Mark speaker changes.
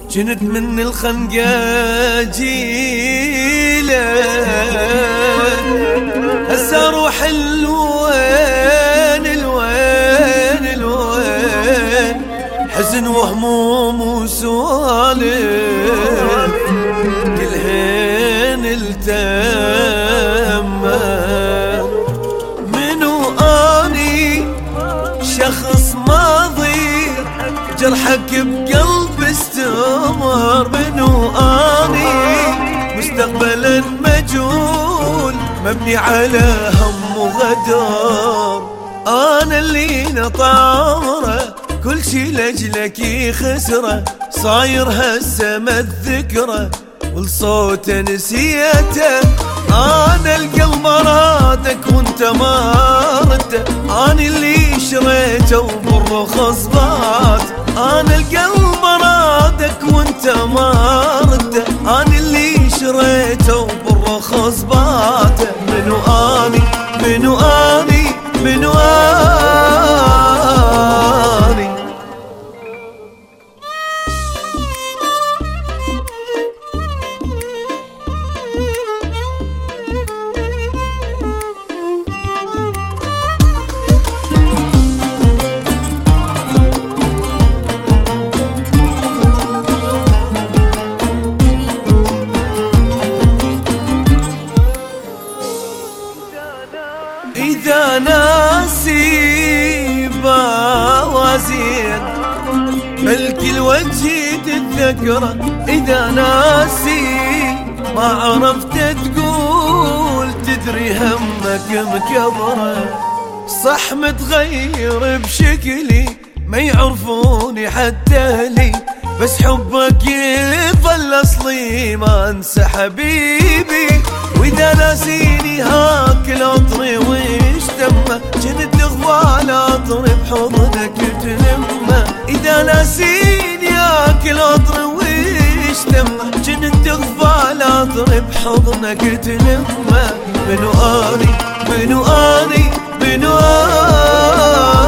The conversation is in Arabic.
Speaker 1: جنت من الخنقة جيلة هسه اروح الوين الوين الوين حزن وهموم وسوالف كلهن التمه منو اني شخص ماضي جرحك بقلب استمر منو اني مستقبلا مجهول مبني على هم وغدر انا اللي نطامره كل شي لاجلك يخسره صاير هسه متذكره والصوت نسيته انا القلب رادك وانت ما رده انا اللي شريته وبالرخص بات انا القلب رادك وانت ما رده انا اللي شريته وبالرخص بات منو اني منو اني منو اني إذا ناسي بوازين بلكي الوجه تتذكره إذا ناسي ما عرفت تقول تدري همك مكبره صح متغير بشكلي ما يعرفوني حتى لي بس حبك يظل اصلي ما انسى حبيبي واذا ناسيني هاك العطري ويش تمه جنت اغوال عطري بحضنك تلمه اذا ناسيني هاك العطري ويش تمه جنت اغوال عطري بحضنك تلمه منو اني منو اني منو اني